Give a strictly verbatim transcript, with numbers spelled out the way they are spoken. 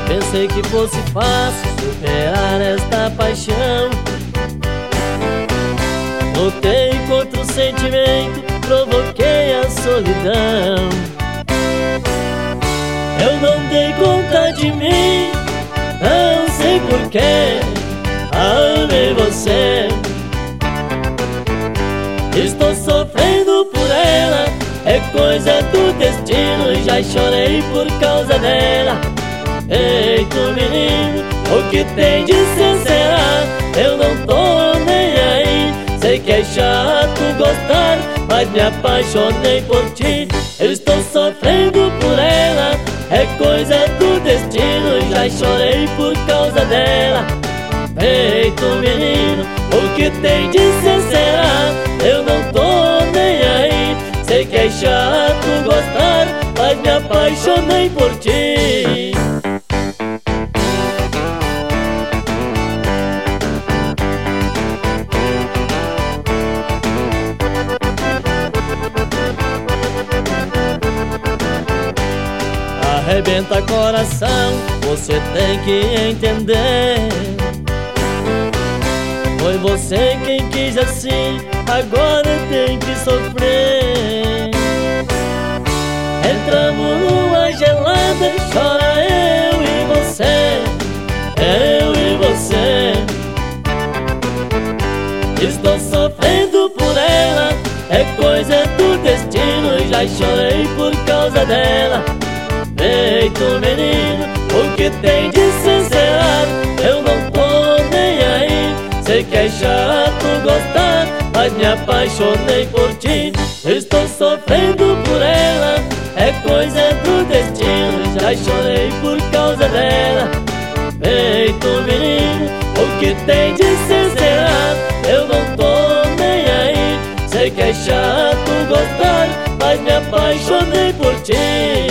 Pensei que fosse fácil superar esta paixão. Lutei contra o sentimento, provoquei a solidão. Eu não dei conta de mim, não sei porquê, amei você. Estou sofrendo por ela, é coisa do destino. Já chorei por causa dela. Eita menino, o que tem de ser será? Eu não tô nem aí. Sei que é chato gostar, mas me apaixonei por ti. Eu estou sofrendo por ela, é coisa do destino. Já chorei por causa dela. Eita menino, o que tem de ser será? Eu não tô nem aí. Sei que é chato gostar, mas me apaixonei por ti. Arrebenta coração, você tem que entender. Foi você quem quis assim, agora tem que sofrer. Entramos numa gelada, chora eu e você, eu e você. Estou sofrendo por ela, é coisa do destino. Já chorei por causa dela. Eita menino, o que tem de ser será? Eu não tô nem aí. Sei que é chato gostar, mas me apaixonei por ti. Estou sofrendo por ela, é coisa do destino. Já chorei por causa dela. Eita menino, o que tem de ser será? Eu não tô nem aí. Sei que é chato gostar, mas me apaixonei por ti.